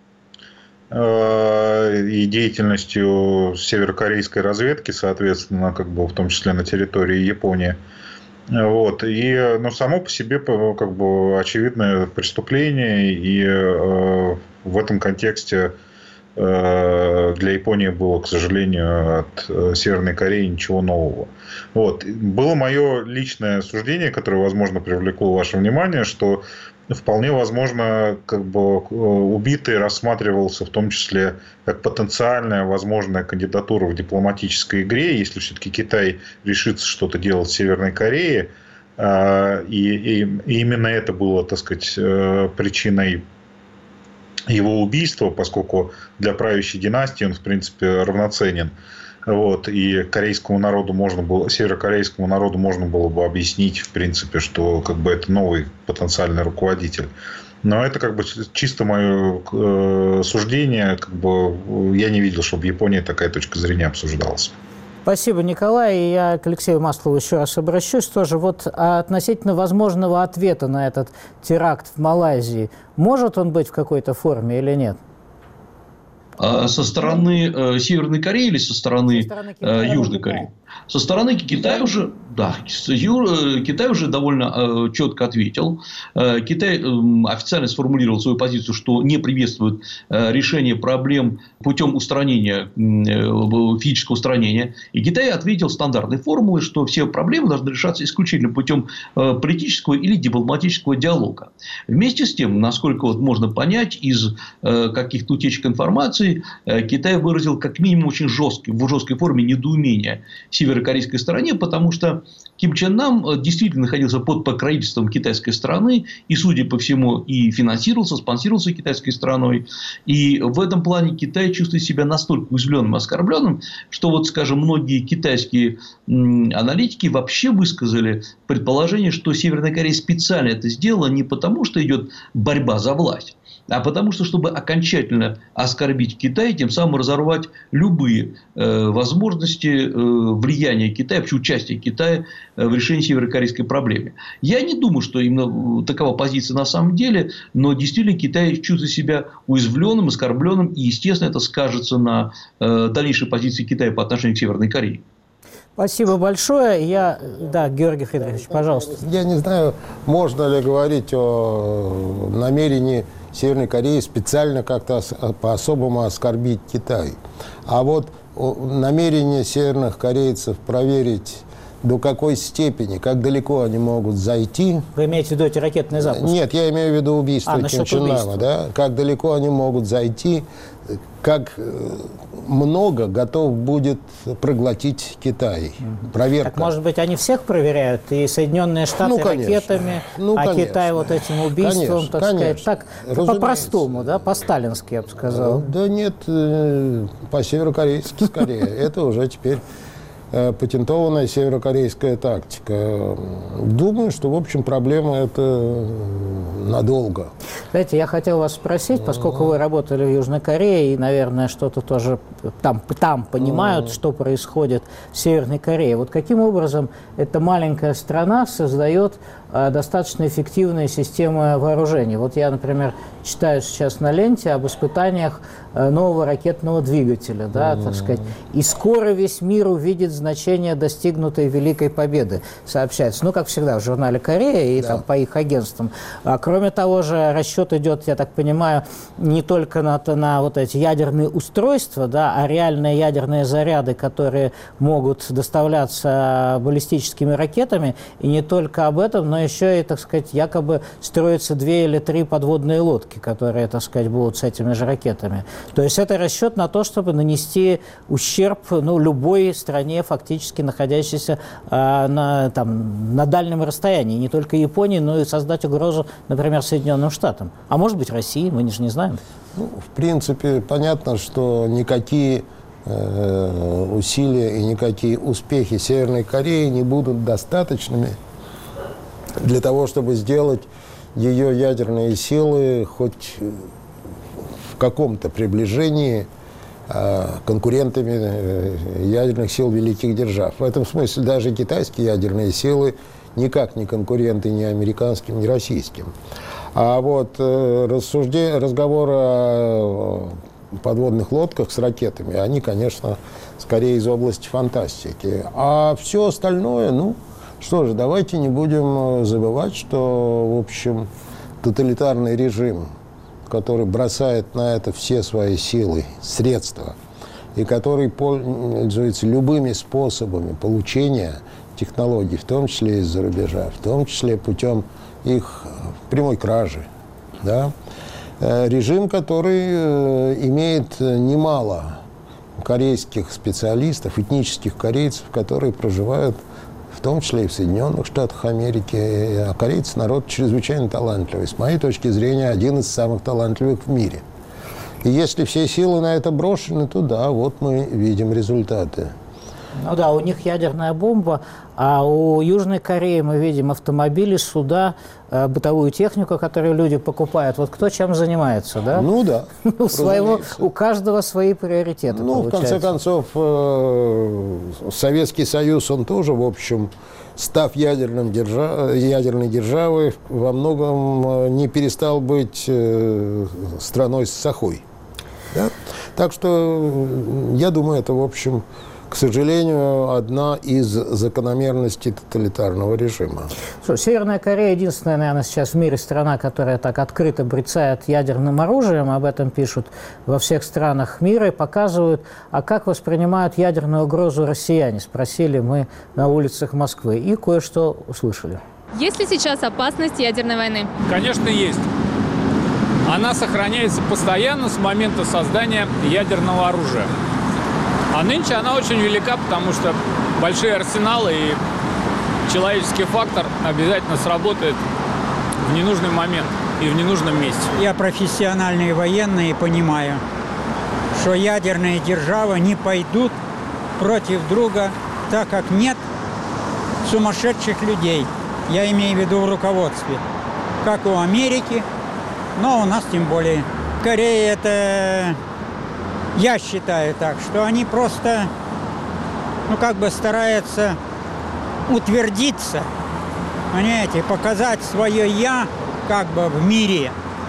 и деятельностью северокорейской разведки, соответственно, в том числе на территории Японии. Вот. И, само по себе, очевидное преступление, и в этом контексте для Японии было, к сожалению, от Северной Кореи ничего нового. Вот. Было мое личное суждение, которое, возможно, привлекло ваше внимание, что вполне возможно, как бы убитый рассматривался в том числе как потенциальная возможная кандидатура в дипломатической игре, если все-таки Китай решится что-то делать в Северной Корее. И именно это было, так сказать, причиной его убийства, поскольку для правящей династии он, в принципе, равноценен. Вот, и корейскому народу северокорейскому народу можно было бы объяснить, в принципе, что как бы это новый потенциальный руководитель. Но это как бы чисто мое суждение. Как бы я не видел, чтобы в Японии такая точка зрения обсуждалась. Спасибо, Николай. И я к Алексею Маслову еще раз обращусь. Тоже вот относительно возможного ответа на этот теракт в Малайзии. Может он быть в какой-то форме или нет? Со стороны Северной Кореи или со стороны Южной Кореи? Со стороны Китая уже, да, Китай уже довольно четко ответил. Китай официально сформулировал свою позицию, что не приветствует решение проблем путем устранения, физического устранения. И Китай ответил стандартной формулой, что все проблемы должны решаться исключительно путем политического или дипломатического диалога. Вместе с тем, насколько вот можно понять из каких-то утечек информации, Китай выразил как минимум очень в жесткой форме недоумение северокорейской стороне, потому что Ким Чен Нам действительно находился под покровительством китайской стороны и, судя по всему, и финансировался, спонсировался китайской стороной. И в этом плане Китай чувствует себя настолько уязвленным и оскорбленным, что, вот, скажем, многие китайские аналитики вообще высказали предположение, что Северная Корея специально это сделала не потому, что идет борьба за власть, а потому что, чтобы окончательно оскорбить Китай, тем самым разорвать любые возможности влияния Китая, вообще участия Китая в решении северокорейской проблемы. Я не думаю, что именно такова позиция на самом деле, но действительно Китай чувствует себя уязвленным, оскорбленным, и, естественно, это скажется на дальнейшей позиции Китая по отношению к Северной Корее. Спасибо большое. Да, Георгий Фридрихович, пожалуйста. Я не знаю, можно ли говорить о намерении Северной Кореи специально как-то по-особому оскорбить Китай. А вот намерение северных корейцев проверить, до какой степени, как далеко они могут зайти. Вы имеете в виду эти ракетные запуски? Нет, я имею в виду убийство Ким Чен Нама. Да? Как далеко они могут зайти, как много готов будет проглотить Китай. Проверка. Так, может быть, они всех проверяют? И Соединенные Штаты ракетами, Китай вот этим убийством, так сказать. Так, по-простому, да, по-сталински, я бы сказал. Да нет, по-северокорейски скорее. Это уже теперь патентованная северокорейская тактика. Думаю, что, в общем, проблема это надолго. Знаете, я хотел вас спросить, поскольку вы работали в Южной Корее и, наверное, что-то тоже там понимают, что происходит в Северной Корее. Вот каким образом эта маленькая страна создает достаточно эффективные системы вооружений? Вот я, например, читаю сейчас на ленте об испытаниях нового ракетного двигателя, да, так сказать. И скоро весь мир увидит значение достигнутой Великой Победы, сообщается. Ну, как всегда, в журнале «Корея» и там по их агентствам. Кроме того же, расчет идет, я так понимаю, не только на вот эти ядерные устройства, да, а реальные ядерные заряды, которые могут доставляться баллистическими ракетами. И не только об этом, но еще и, так сказать, якобы строятся 2 или 3 подводные лодки, которые, так сказать, будут с этими же ракетами. То есть это расчет на то, чтобы нанести ущерб любой стране, фактически находящейся на дальнем расстоянии. Не только Японии, но и создать угрозу, например, Соединенным Штатам. А может быть, России, мы же не знаем. Ну, в принципе, понятно, что никакие усилия и никакие успехи Северной Кореи не будут достаточными для того, чтобы сделать ее ядерные силы хоть в каком-то приближении конкурентами ядерных сил великих держав. В этом смысле даже китайские ядерные силы никак не конкуренты ни американским, ни российским. А вот разговоры о подводных лодках с ракетами, они, конечно, скорее из области фантастики. А все остальное, что же, давайте не будем забывать, что, в общем, тоталитарный режим, который бросает на это все свои силы, средства, и который пользуется любыми способами получения технологий, в том числе из-за рубежа, в том числе путем их прямой кражи. Да? Режим, который имеет немало корейских специалистов, этнических корейцев, которые проживают в том числе и в Соединенных Штатах Америки. А корейцы народ чрезвычайно талантливый. С моей точки зрения, один из самых талантливых в мире. И если все силы на это брошены, то да, вот мы видим результаты. Ну да, у них ядерная бомба, а у Южной Кореи мы видим автомобили, суда, бытовую технику, которую люди покупают. Вот кто чем занимается, да? Ну да. У каждого свои приоритеты. Ну, в конце концов, Советский Союз, он тоже, в общем, став ядерной державой, во многом не перестал быть страной с сахой. Да? Так что, я думаю, это, в общем, к сожалению, одна из закономерностей тоталитарного режима. Северная Корея единственная, наверное, сейчас в мире страна, которая так открыто брецает ядерным оружием, об этом пишут во всех странах мира и показывают, а как воспринимают ядерную угрозу россияне, спросили мы на улицах Москвы и кое-что услышали. Есть ли сейчас опасность ядерной войны? Конечно, есть. Она сохраняется постоянно с момента создания ядерного оружия. А нынче она очень велика, потому что большие арсеналы и человеческий фактор обязательно сработает в ненужный момент и в ненужном месте. Я профессиональный военный и понимаю, что ядерные державы не пойдут против друга, так как нет сумасшедших людей. Я имею в виду в руководстве. Как у Америки, но у нас тем более. Корея это... Я считаю так, что они просто, стараются утвердиться, понимаете, показать свое «я» в мире.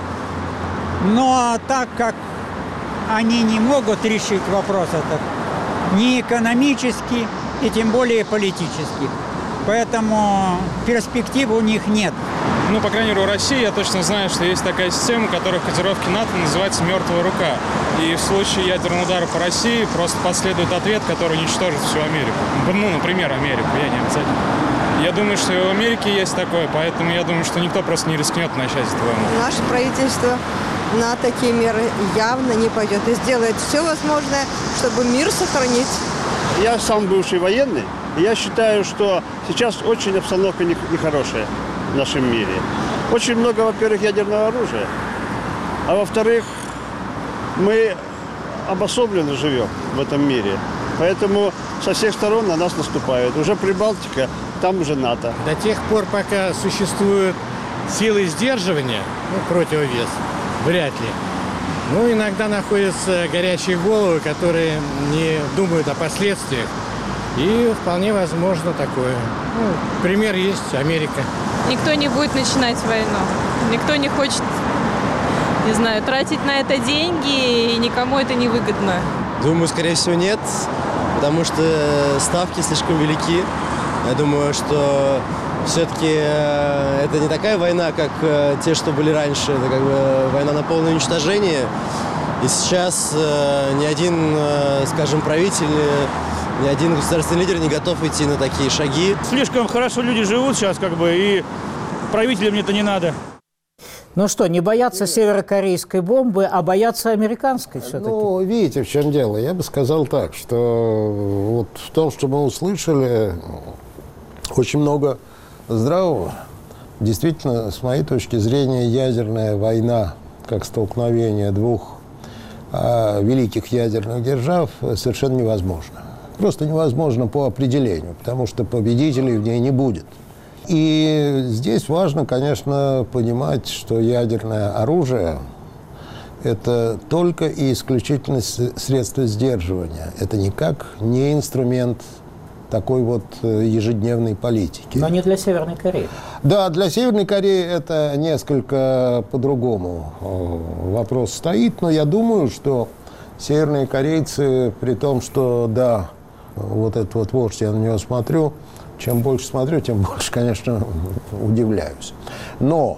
Но так как они не могут решить вопрос этот ни экономически, и тем более политически. Поэтому перспектив у них нет. По крайней мере, у России я точно знаю, что есть такая система, которая в котировке НАТО называется «мертвая рука». И в случае ядерного удара по России просто последует ответ, который уничтожит всю Америку. Например, Америку, я не обязательно. Я думаю, что и в Америке есть такое, поэтому я думаю, что никто просто не рискнет начать эту войну. Наше правительство на такие меры явно не пойдет и сделает все возможное, чтобы мир сохранить. Я сам бывший военный, и я считаю, что сейчас очень обстановка нехорошая в нашем мире. Очень много, во-первых, ядерного оружия, а во-вторых, мы обособленно живем в этом мире. Поэтому со всех сторон на нас наступают. Уже Прибалтика, там уже НАТО. До тех пор, пока существуют силы сдерживания, противовес, вряд ли. Иногда находятся горячие головы, которые не думают о последствиях. И вполне возможно такое. Пример есть, Америка. Никто не будет начинать войну. Никто не хочет, тратить на это деньги, и никому это не выгодно. Думаю, скорее всего, нет, потому что ставки слишком велики. Я думаю, что все-таки это не такая война, как те, что были раньше. Это война на полное уничтожение. И сейчас ни один, правитель, ни один государственный лидер не готов идти на такие шаги. Слишком хорошо люди живут сейчас, и правителям это не надо. Не боятся северокорейской бомбы, а боятся американской все-таки. Видите, в чем дело. Я бы сказал так, что в том, что мы услышали, очень много здравого. Действительно, с моей точки зрения, ядерная война, как столкновение двух великих ядерных держав, совершенно невозможно. Просто невозможно по определению, потому что победителей в ней не будет. И здесь важно, конечно, понимать, что ядерное оружие – это только и исключительно средство сдерживания. Это никак не инструмент такой ежедневной политики. Но не для Северной Кореи. Да, для Северной Кореи это несколько по-другому вопрос стоит, но я думаю, что северные корейцы, при том, что, да, этот вождь, я на него смотрю, чем больше смотрю, тем больше, конечно, удивляюсь. Но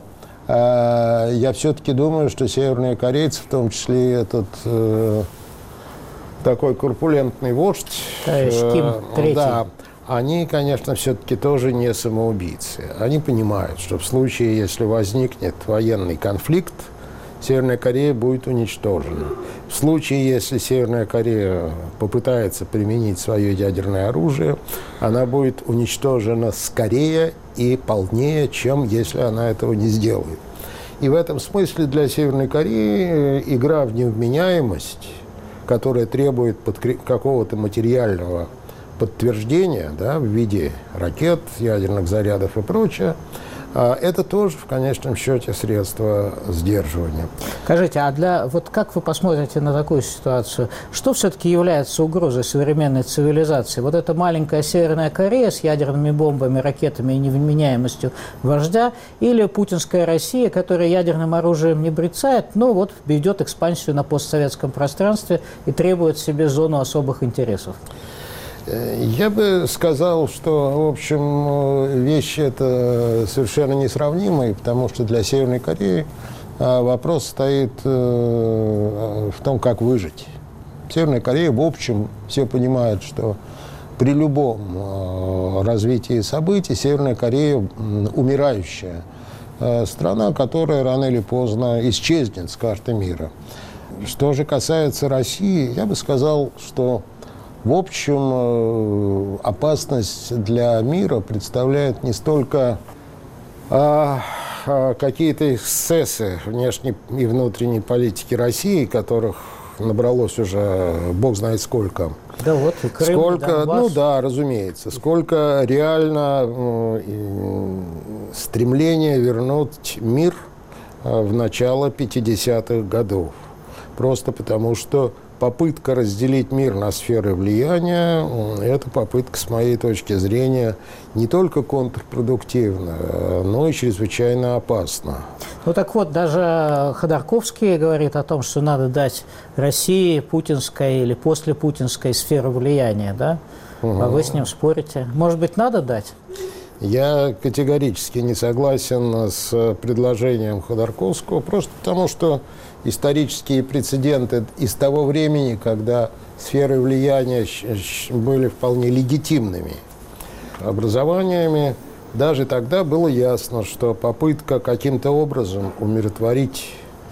я все-таки думаю, что северные корейцы, в том числе этот такой корпулентный вождь. То есть Ким III. Да, они, конечно, все-таки тоже не самоубийцы. Они понимают, что в случае, если возникнет военный конфликт, Северная Корея будет уничтожена. В случае, если Северная Корея попытается применить свое ядерное оружие, она будет уничтожена скорее и полнее, чем если она этого не сделает. И в этом смысле для Северной Кореи игра в невменяемость, которая требует какого-то материального подтверждения, да, в виде ракет, ядерных зарядов и прочее, это тоже в конечном счете средство сдерживания. Скажите, вот как вы посмотрите на такую ситуацию? Что все-таки является угрозой современной цивилизации? Вот эта маленькая Северная Корея с ядерными бомбами, ракетами и невменяемостью вождя, или путинская Россия, которая ядерным оружием не брецает, но вот ведет экспансию на постсоветском пространстве и требует себе зону особых интересов? Я бы сказал, что, в общем, вещи это совершенно несравнимые, потому что для Северной Кореи вопрос стоит в том, как выжить. Северная Корея, в общем, все понимают, что при любом развитии событий Северная Корея умирающая страна, которая рано или поздно исчезнет с карты мира. Что же касается России, я бы сказал, что в общем, опасность для мира представляет не столько какие-то эксцессы внешней и внутренней политики России, которых набралось уже бог знает сколько. Да вот, и Крым, сколько, Донбасс. Ну да, разумеется. Сколько реально стремление вернуть мир в начало 50-х годов. Просто потому, что попытка разделить мир на сферы влияния, эта попытка, с моей точки зрения, не только контрпродуктивна, но и чрезвычайно опасна. Ну так вот, даже Ходорковский говорит о том, что надо дать России путинской или послепутинской сферу влияния, да? А вы с ним спорите. Может быть, надо дать? Я категорически не согласен с предложением Ходорковского, просто потому что исторические прецеденты из того времени, когда сферы влияния были вполне легитимными образованиями, даже тогда было ясно, что попытка каким-то образом умиротворить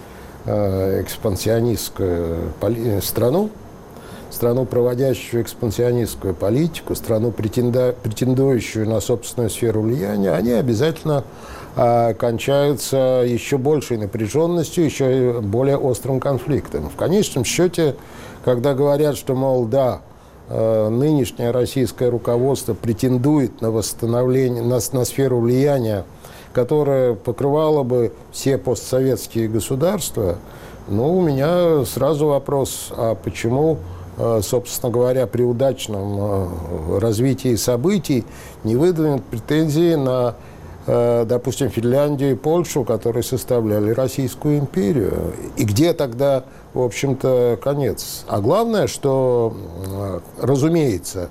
экспансионистскую страну, проводящую экспансионистскую политику, страну, претендующую на собственную сферу влияния, они обязательно кончаются еще большей напряженностью, еще более острым конфликтом. В конечном счете, когда говорят, что, мол, да, нынешнее российское руководство претендует на восстановление, на сферу влияния, которая покрывала бы все постсоветские государства, ну, у меня сразу вопрос, а почему, собственно говоря, при удачном развитии событий не выдвинут претензии на, допустим, Финляндию и Польшу, которые составляли Российскую империю? И где тогда, в общем-то, конец? А главное, что, разумеется,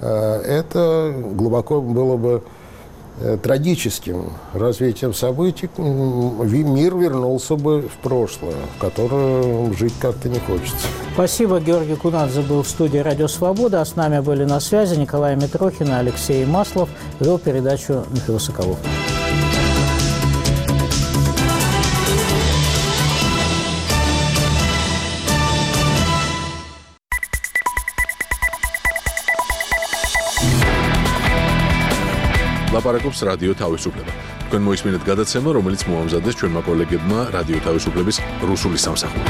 это глубоко было бы трагическим развитием событий, мир вернулся бы в прошлое, в которое жить как-то не хочется. Спасибо. Георгий Кунадзе был в студии «Радио Свобода», а с нами были на связи Николай Митрохин и Алексей Маслов. Вел передачу Михаил Соколов. ლაპარაკობს რადიო თავისუფლება. თქვენ მოისმინეთ გადაცემა, რომელიც მოამზადეს ჩვენმა კოლეგებმა რადიო თავისუფლების რუსული სამსახური.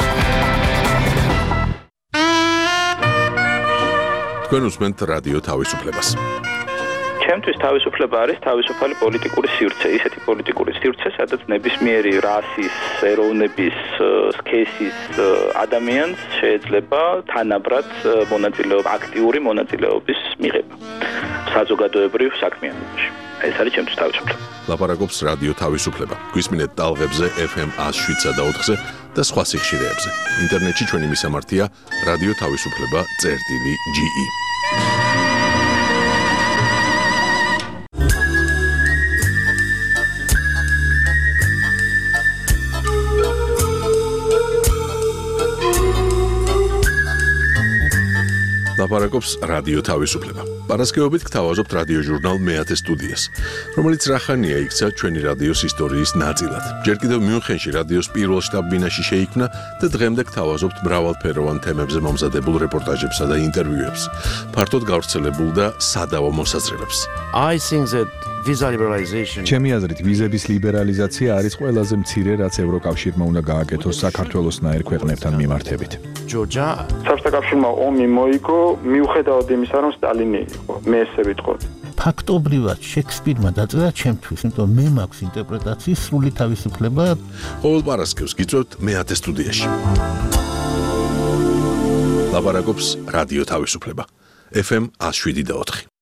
თქვენ უსმენთ რადიო თავისუფლებას. ჩემთვის თავისუფლება არის თავისუფალი პოლიტიკური სივრცე, ისეთი პოლიტიკური სივრცე, სადაც ნებისმიერი რასის, ეროვნების, სქესის ადამიანს შეიძლება თანაბრად მონაწილეობა, აქტიური მონაწილეობის მიღება საზოგადოებრივ საქმიანობაში. ეს არის ჩემთვის თავისუფლება. ლაპარაკობს რადიო თავისუფლება. გვისმინეთ ტალღებზე FM 107 და 4-ზე და სხვა სიხშირეებზე. ინტერნეტში ჩვენი მისამართია radiotavisupleba.ge. ლაპარაკობს რადიო თავისუფლება. Პარასკევობით გთავაზობთ რადიო ჟურნალ მეათე სტუდიას, რომელიც რახანია იქცა ჩვენი რადიოს ისტორიის ნაწილად. ჯერ კიდევ მიუნხენში რადიოს პირველ შტაბ-ბინაში შეიქმნა და დღემდე გთავაზობთ მრავალფეროვან თემებზე მომზადებულ რეპორტაჟებსა და ინტერვიუებს. ფართოდ გავრცელებულ და სადავო მოსაზრებებს. I think that visa liberalization ჩემი აზრით ვიზების ლიბერალიზაცია არის ყველაზე მცირე, რაც ევროკავშირმა უნდა გააკეთოს საქართველოსნაირ ქვეყნებთან მიმართებით. საბჭოთა კავშირმა ომი მოიგო მიუხედავად იმისა, რომ სტალინი იყო. მე ესე ვიტყოდი. ფაქტობრივად შექსპირმა დაწერა ჩემთვის, იმიტომ მე მაქვს ინტერპრეტაციის სრული თავისუფლება. ყოველ პარასკევს გიწევთ მეათე სტუდიაში. ლაპარაკობს რადიო თავისუფლება. FM 107.4.